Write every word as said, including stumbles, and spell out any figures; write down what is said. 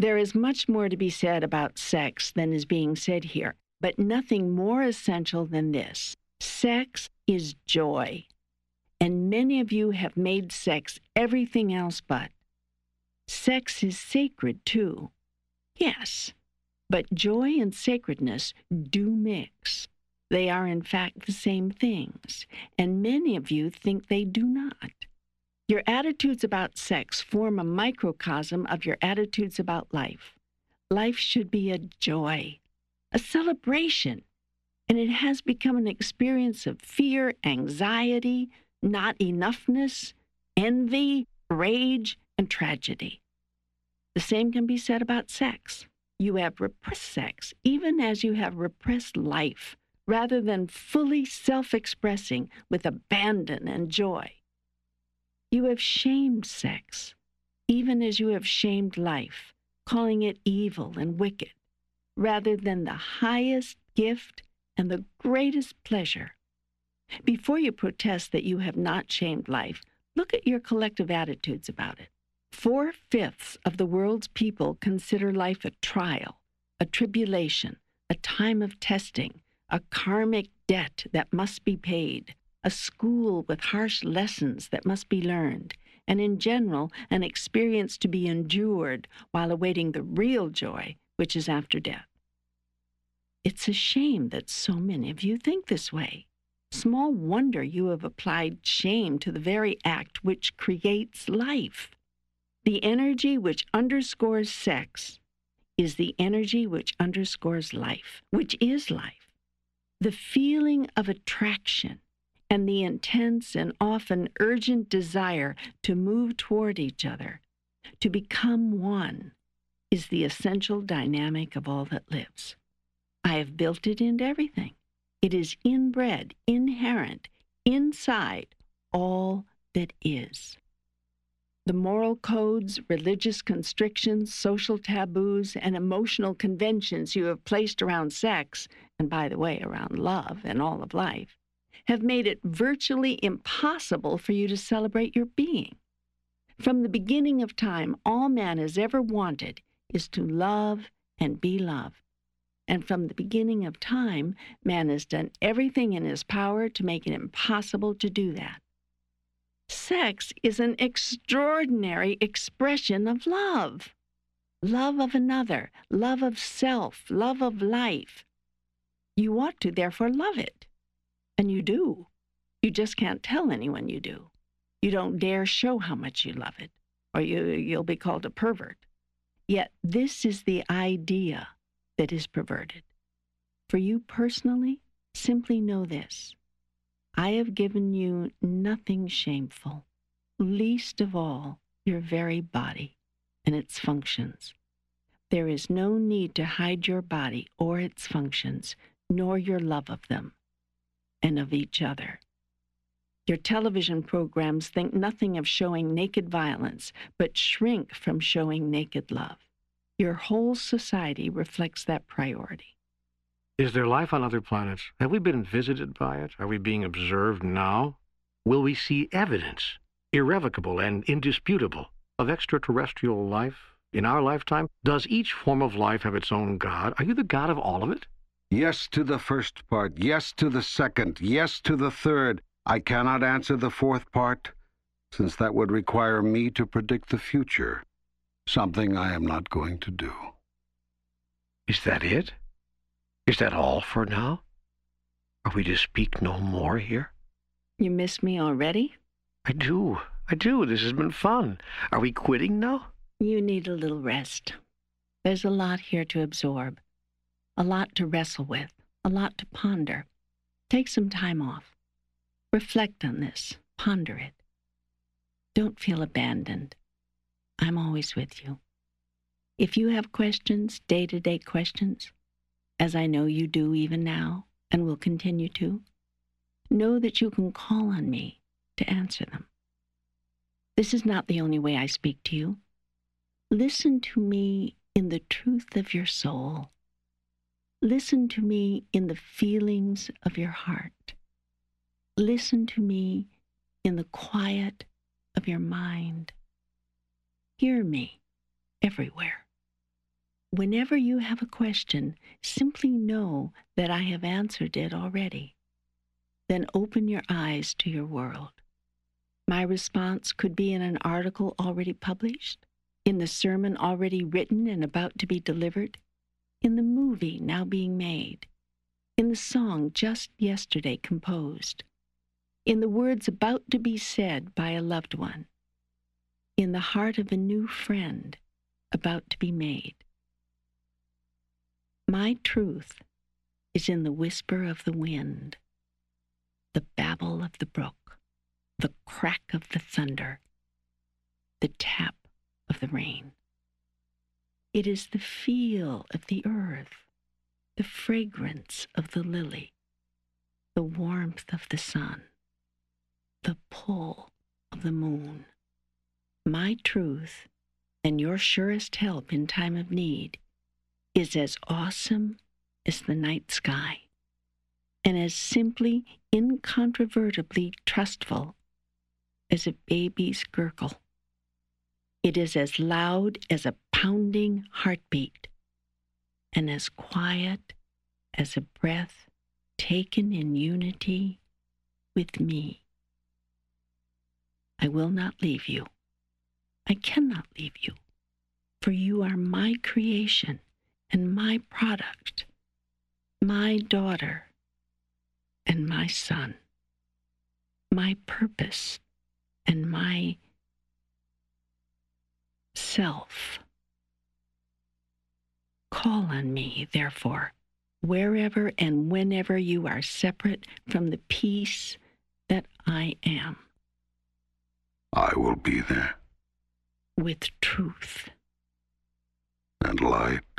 There is much more to be said about sex than is being said here, but nothing more essential than this. Sex is joy, and many of you have made sex everything else but. Sex is sacred, too. Yes, but joy and sacredness do mix. They are, in fact, the same things, and many of you think they do not. Your attitudes about sex form a microcosm of your attitudes about life. Life should be a joy, a celebration, and it has become an experience of fear, anxiety, not enoughness, envy, rage, and tragedy. The same can be said about sex. You have repressed sex, even as you have repressed life, rather than fully self-expressing with abandon and joy. You have shamed sex, even as you have shamed life, calling it evil and wicked, rather than the highest gift and the greatest pleasure. Before you protest that you have not shamed life, look at your collective attitudes about it. Four-fifths of the world's people consider life a trial, a tribulation, a time of testing, a karmic debt that must be paid, a school with harsh lessons that must be learned, and in general, an experience to be endured while awaiting the real joy, which is after death. It's a shame that so many of you think this way. Small wonder you have applied shame to the very act which creates life. The energy which underscores sex is the energy which underscores life, which is life. The feeling of attraction and the intense and often urgent desire to move toward each other, to become one, is the essential dynamic of all that lives. I have built it into everything. It is inbred, inherent, inside all that is. The moral codes, religious constrictions, social taboos, and emotional conventions you have placed around sex, and by the way, around love and all of life, have made it virtually impossible for you to celebrate your being. From the beginning of time, all man has ever wanted is to love and be loved. And from the beginning of time, man has done everything in his power to make it impossible to do that. Sex is an extraordinary expression of love. Love of another, love of self, love of life. You ought to, therefore, love it. And you do. You just can't tell anyone you do. You don't dare show how much you love it, or you, you'll be called a pervert. Yet this is the idea that is perverted. For you personally, simply know this. I have given you nothing shameful, least of all your very body and its functions. There is no need to hide your body or its functions, nor your love of them and of each other. Your television programs think nothing of showing naked violence, but shrink from showing naked love. Your whole society reflects that priority. Is there life on other planets? Have we been visited by it? Are we being observed now? Will we see evidence, irrevocable and indisputable, of extraterrestrial life in our lifetime? Does each form of life have its own God? Are you the God of all of it? Yes to the first part, yes to the second, yes to the third. I cannot answer the fourth part, since that would require me to predict the future, something I am not going to do. Is that it? Is that all for now? Are we to speak no more here? You miss me already? I do. I do. This has been fun. Are we quitting now? You need a little rest. There's a lot here to absorb, a lot to wrestle with, a lot to ponder. Take some time off. Reflect on this. Ponder it. Don't feel abandoned. I'm always with you. If you have questions, day-to-day questions, as I know you do even now and will continue to, know that you can call on me to answer them. This is not the only way I speak to you. Listen to me in the truth of your soul. Listen to me in the feelings of your heart. Listen to me in the quiet of your mind. Hear me everywhere. Whenever you have a question, simply know that I have answered it already. Then open your eyes to your world. My response could be in an article already published, in the sermon already written and about to be delivered, in the movie now being made, in the song just yesterday composed, in the words about to be said by a loved one, in the heart of a new friend about to be made. My truth is in the whisper of the wind, the babble of the brook, the crack of the thunder, the tap of the rain. It is the feel of the earth, the fragrance of the lily, the warmth of the sun, the pull of the moon. My truth, and your surest help in time of need, is as awesome as the night sky, and as simply, incontrovertibly trustful as a baby's gurgle. It is as loud as a pounding heartbeat, and as quiet as a breath taken in unity with me. I will not leave you. I cannot leave you, for you are my creation and my product, my daughter and my son, my purpose and my self. Call on me, therefore, wherever and whenever you are separate from the peace that I am. I will be there. With truth And light.